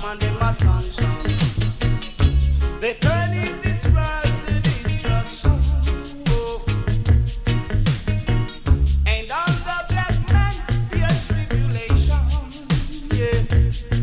and them a sunshine. They turning this world to destruction. Oh. And all the black men fear tribulation. Yeah.